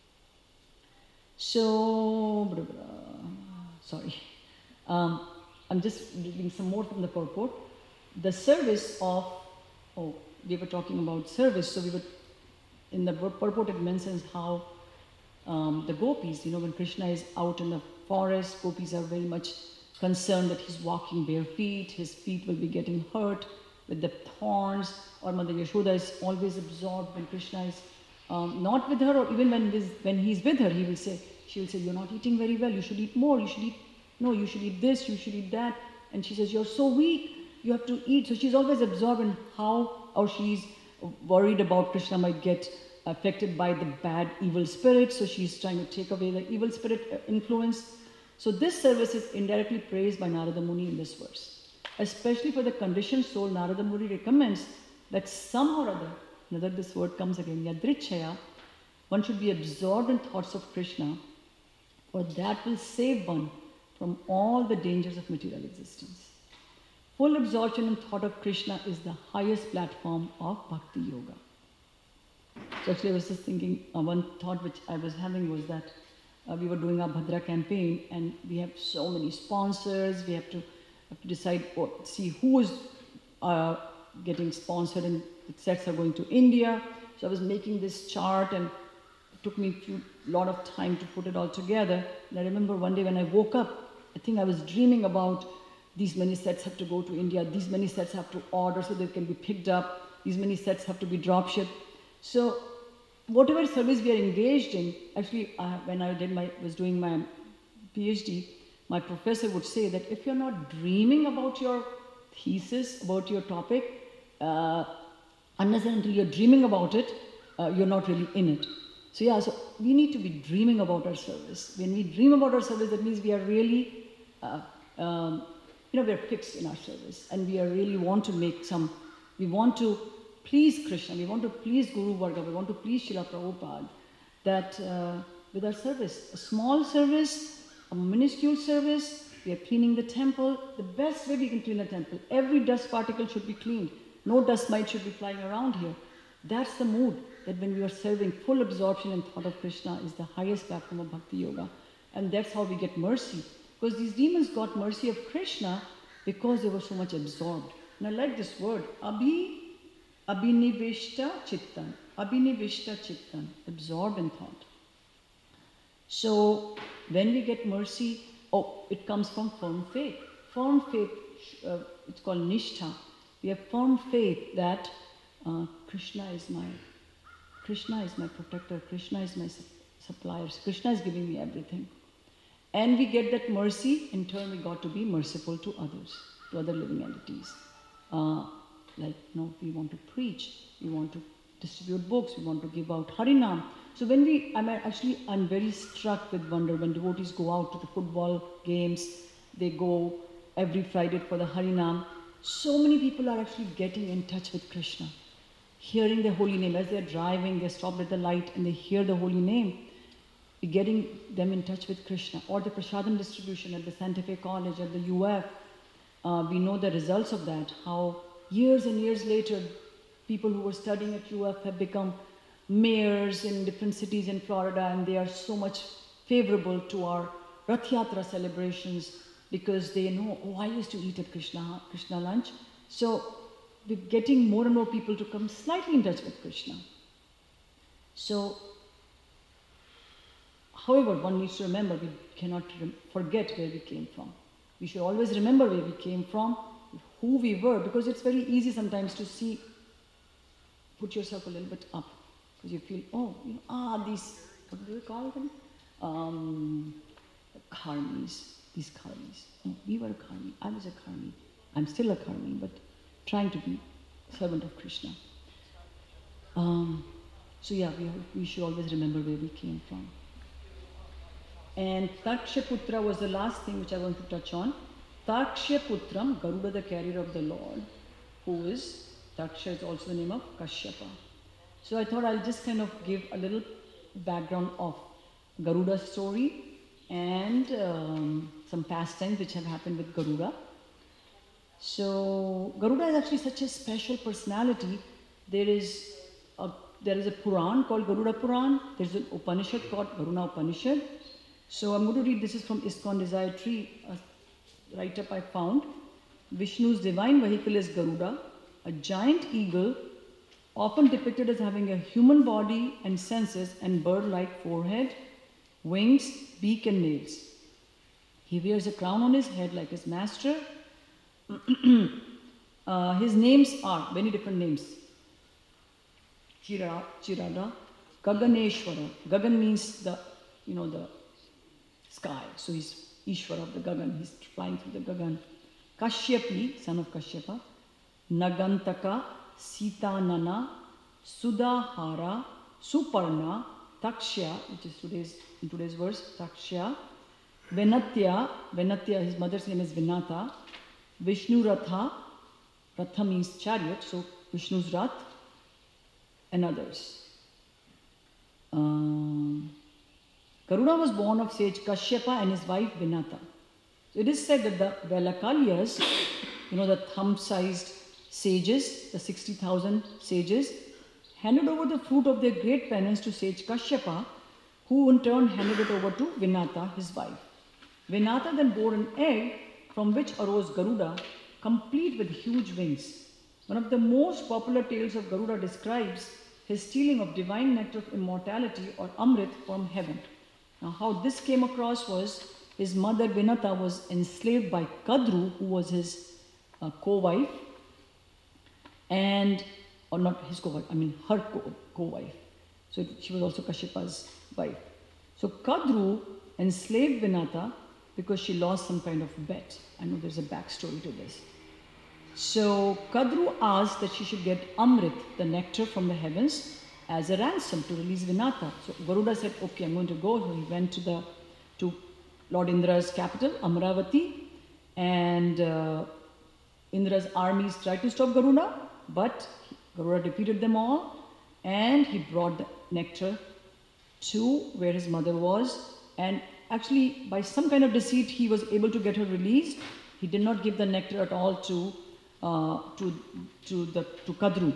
So, blah, blah, sorry. Um, I'm just reading some more from the purport. The service of, oh, we were talking about service, so we were, in the purport it mentions how um, the gopis, you know, when Krishna is out in the forest, gopis are very much concerned that he's walking bare feet, his feet will be getting hurt with the thorns, or Mother Yashoda is always absorbed when Krishna is um, not with her, or even when, this, when he's with her, he will say, she will say, you're not eating very well, you should eat more, you should eat, no, you should eat this, you should eat that. And she says, you're so weak, you have to eat. So she's always absorbed in how, or she's worried about Krishna might get affected by the bad, evil spirit. So she's trying to take away the evil spirit influence. So this service is indirectly praised by Narada Muni in this verse. Especially for the conditioned soul, Narada Muni recommends that somehow or other, another this word comes again, yadrichaya, one should be absorbed in thoughts of Krishna, for that will save one from all the dangers of material existence. Full absorption in thought of Krishna is the highest platform of Bhakti Yoga. So actually I was just thinking, uh, one thought which I was having was that uh, we were doing our Bhadra campaign and we have so many sponsors, we have to, have to decide, or see who is uh, getting sponsored, and the sets are going to India. So I was making this chart and it took me a lot of time to put it all together. And I remember one day when I woke up, I think I was dreaming about these many sets have to go to India, these many sets have to order so they can be picked up, these many sets have to be drop shipped. So whatever service we are engaged in, actually uh, when I did my, was doing my PhD, my professor would say that if you're not dreaming about your thesis, about your topic, uh, unless and until you're dreaming about it, uh, you're not really in it. So yeah, so we need to be dreaming about our service. When we dream about our service, that means we are really, uh, um, you know, we are fixed in our service, and we are really want to make some, we want to please Krishna, we want to please Guru Varga, we want to please Srila Prabhupada, that uh, with our service, a small service, a minuscule service, we are cleaning the temple, the best way we can clean a temple. Every dust particle should be cleaned. No dust mite should be flying around here. That's the mood, that when we are serving, full absorption in thought of Krishna is the highest platform of Bhakti Yoga. And that's how we get mercy. Because these demons got mercy of Krishna because they were so much absorbed. And I like this word, abhi, abhinivishta chittan. Abhinivishta chittan, absorbed in thought. So when we get mercy, oh, it comes from firm faith. Firm faith, uh, it's called nishtha. We have firm faith that uh, Krishna is my, Krishna is my protector, Krishna is my su- supplier, Krishna is giving me everything. And we get that mercy, in turn we got to be merciful to others, to other living entities. Uh, like, you know, we want to preach, we want to distribute books, we want to give out Harinam. So when we, I'm actually, I'm very struck with wonder when devotees go out to the football games, they go every Friday for the Harinam. So many people are actually getting in touch with Krishna, hearing the holy name. As they're driving, they stop at the light and they hear the holy name, getting them in touch with Krishna. Or the prasadam distribution at the Santa Fe College, at the U F. Uh, we know the results of that, how years and years later, people who were studying at U F have become mayors in different cities in Florida, and they are so much favorable to our Rath Yatra celebrations because they know, oh, I used to eat at Krishna, Krishna lunch. So we're getting more and more people to come slightly in touch with Krishna. So, however, one needs to remember, we cannot rem- forget where we came from. We should always remember where we came from, who we were, because it's very easy sometimes to see, put yourself a little bit up, because you feel, oh, you know, ah, these, what do we call them? Um, karmis, these karmis. No, we were a karmi, I was a karmi. I'm still a karmi, but trying to be a servant of Krishna. Um, so yeah, we, are, we should always remember where we came from. And Takshaputra was the last thing which I want to touch on. Takshaputram, Garuda, the carrier of the Lord, who is, Taksha is also the name of Kashyapa. So I thought I'll just kind of give a little background of Garuda's story and um, some pastimes which have happened with Garuda. So Garuda is actually such a special personality. There is a, there is a Puran called Garuda Puran. There's an Upanishad called Garuda Upanishad. So I'm going to read, this is from ISKCON Desire Tree, a write-up I found. Vishnu's divine vehicle is Garuda, a giant eagle, often depicted as having a human body and senses and bird-like forehead, wings, beak and nails. He wears a crown on his head like his master. uh, his names are, many different names. Chirada, Chirada, Gaganeshwara. Gagan means the, you know, the sky. So he's Ishwara of the Gagan. He's flying through the Gagan. Kashyapi, son of Kashyapa. Nagantaka, Sitanana, Sudahara, Suparna, Takshya, which is today's, in today's verse, Takshya. Venatya, Venatya, his mother's name is Vinata. Vishnu Ratha, Ratha means chariot, so Vishnu's Rath, and others. Um, Garuda was born of sage Kashyapa and his wife Vinata. So it is said that the Velakalyas, you know, the thumb-sized sages, the sixty thousand sages, handed over the fruit of their great penance to sage Kashyapa, who in turn handed it over to Vinata, his wife. Vinata then bore an egg from which arose Garuda, complete with huge wings. One of the most popular tales of Garuda describes his stealing of divine nectar of immortality or Amrit from heaven. Now, how this came across was his mother Vinata was enslaved by Kadru, who was his uh, co-wife, and, or not his co-wife, I mean her co- co-wife. So it, she was also Kashyapa's wife. So Kadru enslaved Vinata because she lost some kind of bet. I know there's a backstory to this. So Kadru asked that she should get Amrit, the nectar from the heavens, as a ransom to release Vinata. So Garuda said, okay, I'm going to go. So he went to the to Lord Indra's capital, Amravati, and uh, Indra's armies tried to stop Garuda, but Garuda defeated them all, and he brought the nectar to where his mother was, and actually by some kind of deceit he was able to get her released. He did not give the nectar at all to uh, to to the to Kadru.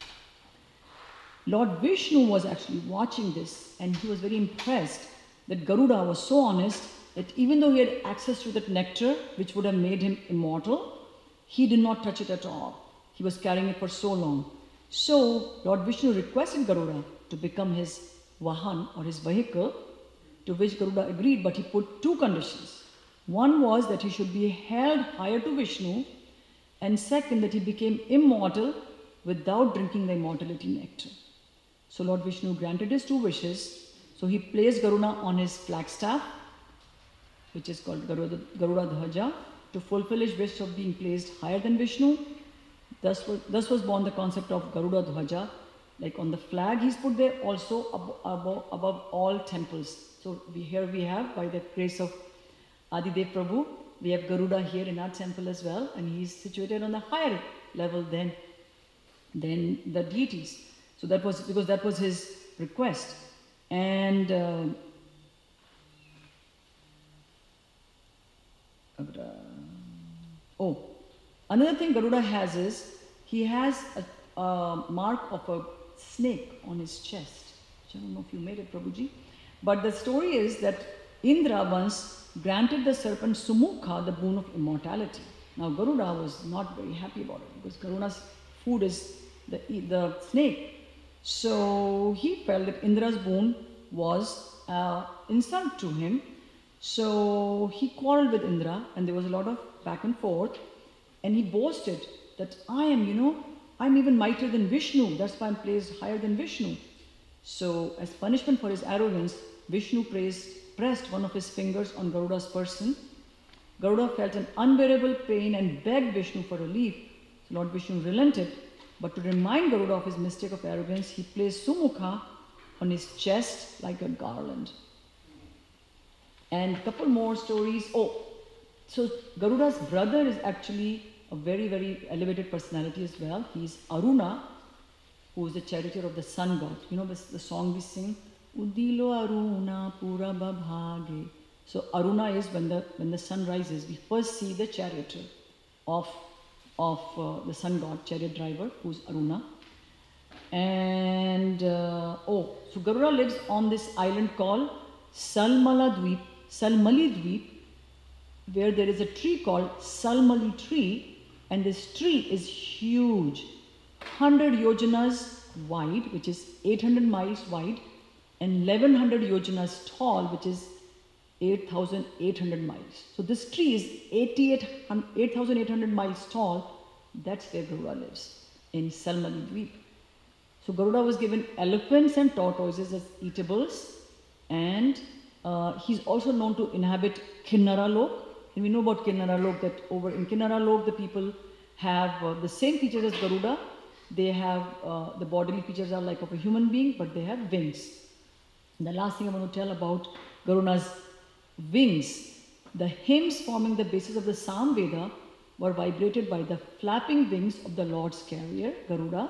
Lord Vishnu was actually watching this, and he was very impressed that Garuda was so honest that even though he had access to that nectar, which would have made him immortal, he did not touch it at all. He was carrying it for so long. So Lord Vishnu requested Garuda to become his Vahan, or his vehicle, to which Garuda agreed, but he put two conditions. One was that he should be held higher to Vishnu, and second, that he became immortal without drinking the immortality nectar. So Lord Vishnu granted his two wishes. So he placed Garuda on his flagstaff, which is called Garuda, Garuda Dhwaja, to fulfill his wish of being placed higher than Vishnu. thus was, thus was born the concept of Garuda Dhwaja. Like on the flag he's put there, also above, above, above all temples. So we, here we have, by the grace of Adidev Prabhu, we have Garuda here in our temple as well, and he's situated on a higher level than, than the deities. So that was, because that was his request. And uh, oh, another thing Garuda has is, he has a, a mark of a snake on his chest. I don't know if you made it, Prabhuji. But the story is that Indra once granted the serpent Sumukha the boon of immortality. Now Garuda was not very happy about it, because Garuda's food is the, the snake. So he felt that Indra's boon was uh, insult to him. So he quarreled with Indra, and there was a lot of back and forth, and he boasted that I am, you know, I'm even mightier than Vishnu, that's why I'm placed higher than Vishnu. So as punishment for his arrogance, Vishnu praised, pressed one of his fingers on Garuda's person. Garuda felt an unbearable pain and begged Vishnu for relief. So Lord Vishnu relented, but to remind Garuda of his mistake of arrogance, he placed Sumukha on his chest like a garland. And a couple more stories. Oh, so Garuda's brother is actually a very, very elevated personality as well. He's Aruna, who is the charioteer of the sun god. You know this, the song we sing? Udilo Aruna Puraba Bhage. So Aruna is when the when the sun rises, we first see the charioteer of, of uh, the sun god, chariot driver, who's Aruna. And, uh, oh, so Garuda lives on this island called Salmala Dweep, Salmali Dweep, where there is a tree called Salmali tree, and this tree is huge, one hundred yojanas wide, which is eight hundred miles wide, and eleven hundred yojanas tall, which is eight thousand eight hundred miles. So this tree is eight thousand eight hundred miles tall. That's where Garuda lives, in Salmali Dweep. So Garuda was given elephants and tortoises as eatables, and uh, he's also known to inhabit Kinnara Lok. And we know about Kinnara Lok, that over in Kinnara Lok the people have uh, the same features as Garuda. They have, uh, the bodily features are like of a human being, but they have wings. And the last thing I want to tell about Garuda's wings. The hymns forming the basis of the Samveda were vibrated by the flapping wings of the Lord's carrier, Garuda.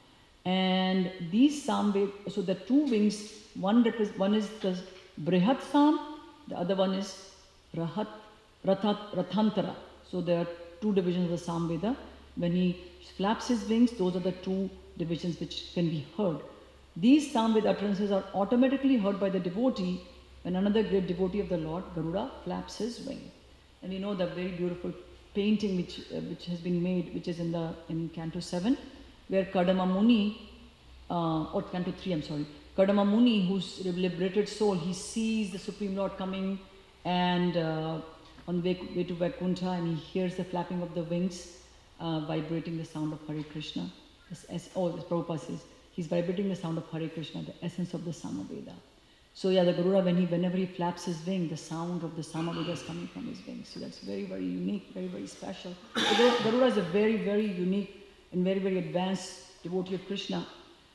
And these Samveda, so the two wings, one, one is the Brihat Sam, the other one is Rahat, Rathat, Rathantara. So there are two divisions of the Samveda. When he flaps his wings, those are the two divisions which can be heard. These Samveda utterances are automatically heard by the devotee when another great devotee of the Lord, Garuda, flaps his wing. And you know the very beautiful painting which uh, which has been made, which is in the in Canto seven, where Kadama Muni, uh, or Canto three, I'm sorry, Kadama Muni, who's a liberated soul, he sees the Supreme Lord coming and uh, on the way, way to Vaikuntha, and he hears the flapping of the wings, uh, vibrating the sound of Hare Krishna. As, as, oh, as Prabhupada says, he's vibrating the sound of Hare Krishna, the essence of the Samaveda. So yeah, the Garuda, when he, whenever he flaps his wing, the sound of the Samaveda is coming from his wings. So that's very, very unique, very, very special. So Garuda is a very, very unique and very, very advanced devotee of Krishna.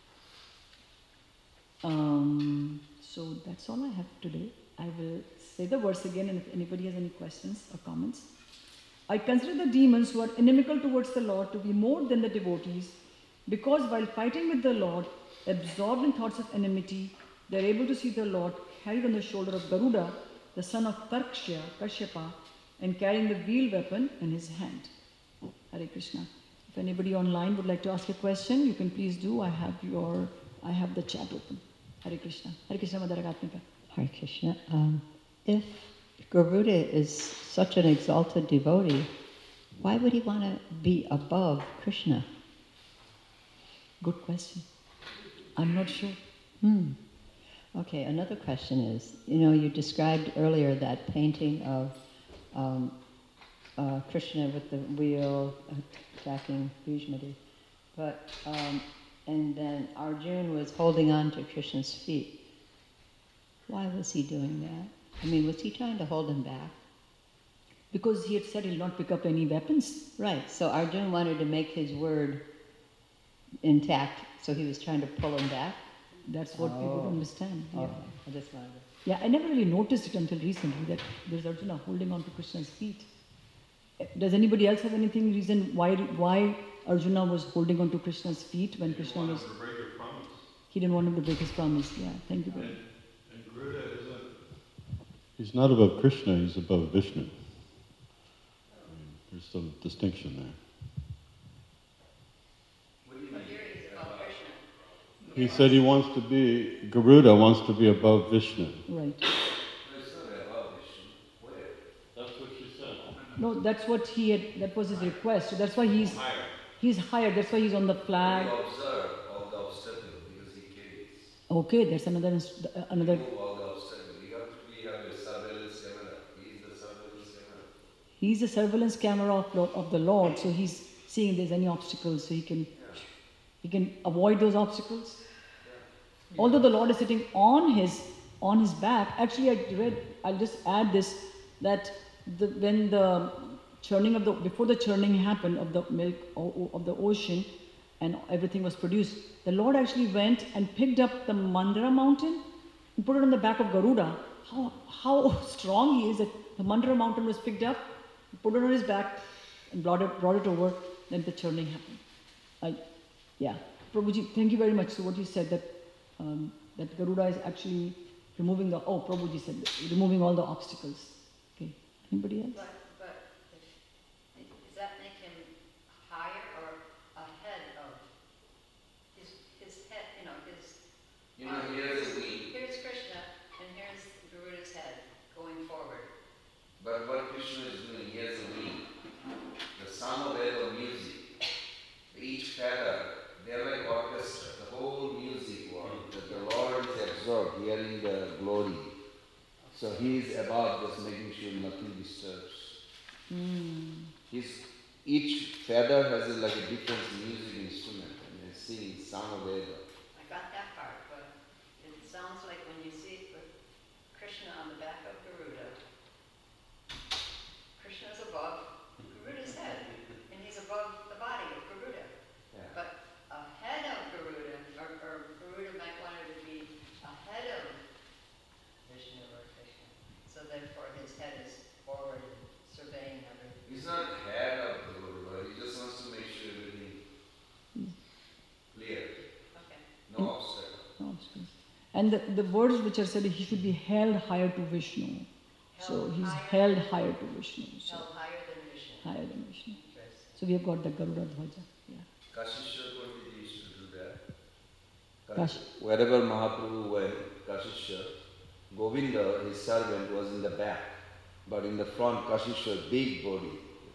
Um, so that's all I have today. I will say the verse again, and if anybody has any questions or comments. I consider the demons who are inimical towards the Lord to be more than the devotees, because while fighting with the Lord, absorbed in thoughts of enmity, they are able to see the Lord carried on the shoulder of Garuda, the son of Tarkshya, Kashyapa, and carrying the wheel weapon in his hand. Hare Krishna. If anybody online would like to ask a question, you can please do. I have your, I have the chat open. Hare Krishna. Hare Krishna Madharagatmika. Hare Krishna. Um, if Garuda is such an exalted devotee, why would he want to be above Krishna? Good question. I'm not sure. Hmm. Okay, another question is, you know, you described earlier that painting of um, uh, Krishna with the wheel attacking Bhishmati, but um, and then Arjuna was holding on to Krishna's feet. Why was he doing that? I mean, was he trying to hold him back? because he had said he'll not pick up any weapons. Right, so Arjuna wanted to make his word intact, so he was trying to pull him back. That's what people Oh. don't understand. Yeah. Okay, I just wanted to... Yeah, I never really noticed it until recently that there's Arjuna holding on to Krishna's feet. Does anybody else have anything reason why why Arjuna was holding on to Krishna's feet when Krishna was? To break your promise. He didn't want him to break his promise. Yeah, thank you very And, much. and Garuda isn't. He's not above Krishna. He's above Vishnu. I mean, there's some distinction there. What do you But mean? here he's about Krishna. He said he wants to be. Garuda wants to be above Vishnu. Right. No, it's not above Vishnu. Where? That's what she said. No, that's what he had. That was his request. So that's why he's Higher. he's higher. That's why he's on the flag. We observe all the obstacles because he carries. Okay, that's another ins- another. Remove all the obstacles. We have to we have a surveillance camera. He is the surveillance camera. He's the surveillance camera of Lord, of the Lord. So he's seeing if there's any obstacles, so he can Yeah. he can avoid those obstacles. Although the Lord is sitting on his on his back, actually I read, I'll just add this, that the, when the churning of the, before the churning happened of the milk o- o- of the ocean and everything was produced, the Lord actually went and picked up the Mandara mountain and put it on the back of Garuda. How, how strong he is that the Mandara mountain was picked up, put it on his back and brought it, brought it over, then the churning happened. I, yeah, Prabhuji, thank you very much. So what you said that um, that Garuda is actually removing the, oh, Prabhuji said that, removing all the obstacles. Okay, anybody else? But, but if, does that make him higher or ahead of his, his head, you know, his... You know, here's a wing. Here's Krishna and here's Garuda's head going forward. But what Krishna is doing, he has a wing. The Samaveda music. Each feather, they are like orchestra. The whole music world, that the Lord is absorbed, hearing the glory. So he is above, just making sure nothing disturbs. Mm. His, each feather has a, like a different music instrument, and they sing Samaveda. I got that part, but it sounds like when you see Krishna on the back of Garuda, Krishna's above Garuda's head, and he's above the body of Garuda. Yeah. But ahead of Garuda, or, or Garuda might want it to be ahead of Vishnu or Krishna. So therefore his head is forward and surveying everything. He's not head of the Lord, he just wants to make sure everything clear. Okay. No obstacle. No obstacles. And the, the words which are said, he should be held higher to Vishnu. So Held he's higher. held higher to Vishnu. So Held higher than Vishnu. higher than Vishnu. Interesting. So we have got the Garuda Dhwaja. Yeah. Kashishwar Pandit used to do that. Kash- Wherever Mahaprabhu went, Kashishwar, Govinda, his servant, was in the back. But in the front, Kashishwar, big body,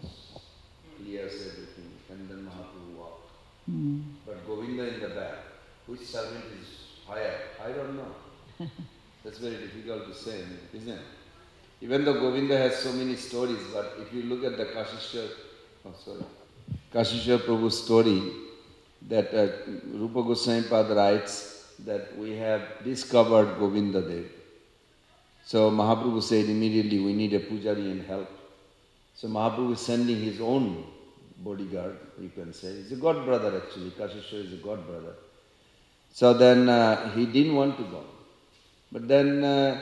clears everything. And then Mahaprabhu walked. Mm. But Govinda in the back. Which servant is higher? I don't know. That's very difficult to say, isn't it? Even though Govinda has so many stories, but if you look at the Kashishwar, oh sorry, Kashishwar Prabhu's story, that uh, Rupa Goswami Pad writes that we have discovered Govinda Dev. So Mahaprabhu said immediately, we need a pujari and help. So Mahaprabhu is sending his own bodyguard, you can say. He's a god brother actually, Kashishwar is a god brother. So then uh, he didn't want to go. But then uh,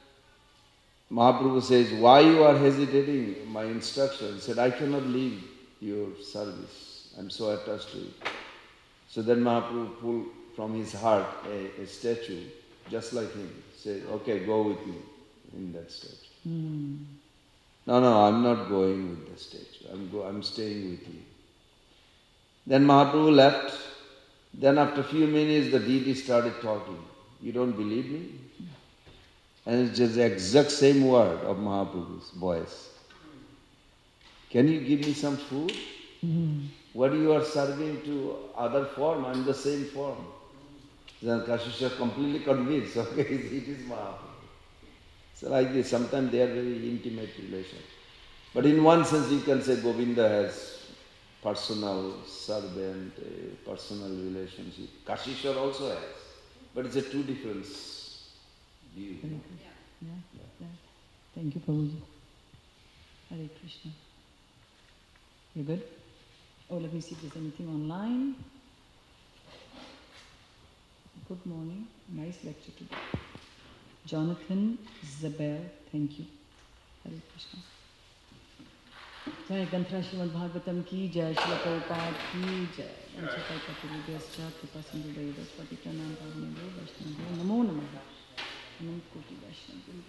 Mahaprabhu says, why you are hesitating my instruction? He said, I cannot leave your service. I'm so attached to it. So then Mahaprabhu pulled from his heart a, a statue, just like him. Said, okay, go with me in that statue. Mm. No, no, I'm not going with the statue. I'm, go, I'm staying with you. Then Mahaprabhu left. Then after a few minutes, the deity started talking. You don't believe me? And it's just the exact same word of Mahaprabhu's voice. Can you give me some food? Mm. What you are serving to other form, I'm the same form. Then Kashishwar completely convinced, okay, it is Mahaprabhu. So like this, sometimes they are very intimate relations. But in one sense you can say Govinda has personal servant, a personal relationship. Kashishwar also has. But it's a two different view. Very good. Yeah. Yeah. Thank you, Prabhuji. Hare Krishna. You good? Oh, let me see if there's anything online. Good morning. Nice lecture today. Jonathan Zabel, thank you. Hare Krishna. Jai Ganthra Srimad Bhagavatam ki jai, Srila Prabhupada ki jai. Vanchakai Kapiludyascha Kripa Sindhu Vaidasvati Pranam Bhavane Vaishnava Namo Namaha. Namo Koti Vaishnava.